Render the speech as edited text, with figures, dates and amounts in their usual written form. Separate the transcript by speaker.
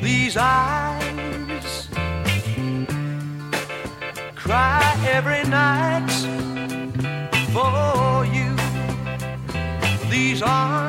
Speaker 1: These eyes cry every night for you. These arms